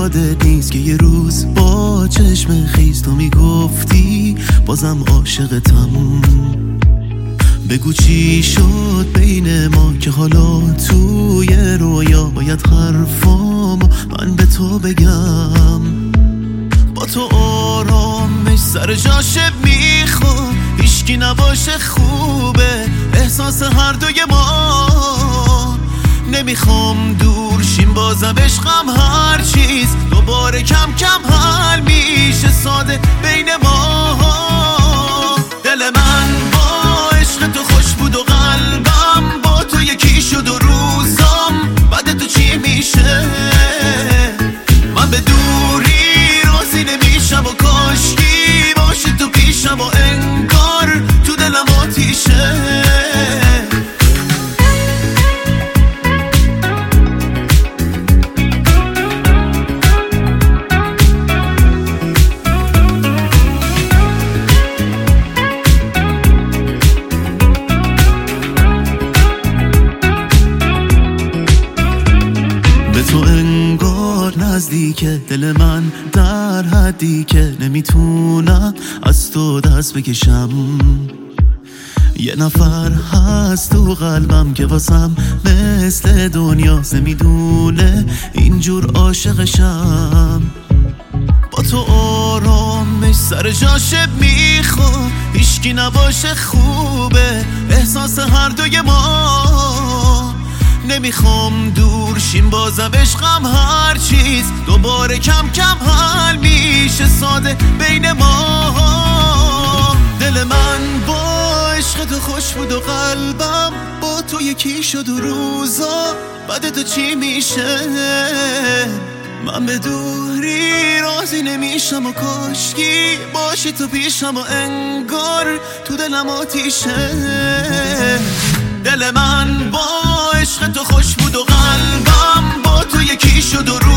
یادت نیست که یه روز با چشم خیز تو میگفتی بازم عاشقتم. بگو چی شد بین ما که حالا توی رویا باید حرفامو من به تو بگم. با تو آرامش سر جاشه میخوام، هیچکی نباشه خوبه احساس هر دوی ما. نمیخوام دور شیم بازم عشقم هر چیز دوباره کم کم حل میشه ساده بین ما. دل من با عشق تو خوش بود و قلبم با تو یکی شد و روزام بعد تو چی میشه. من به دوری راضی نمیشم و کاشکی باشی تو پیشم و انگار تو دلم آتیشه. تو انگار نزدیکه دل من در حدی که نمیتونم از تو دست بکشم. یه نفر هست تو قلبم که واسم مثل دنیاست، نمیدونه اینجور عاشقشم. با تو آرامش سر جاشه میخوام، هیچکی نباشه خوبه احساس هر دوی ما. نمیخوام دور شیم بازم عشقم هر چیز دوباره کم کم حل میشه ساده بین ما. دل من با عشق تو خوش بود و قلبم با تو یکی شد و روزا بعد تو چی میشه. من به دوری راضی نمیشم و کاشکی باشی تو پیشم و انگار تو دلم آتیشه. دل من با عشق تو خوش بود و قلبم با تو یکی شد و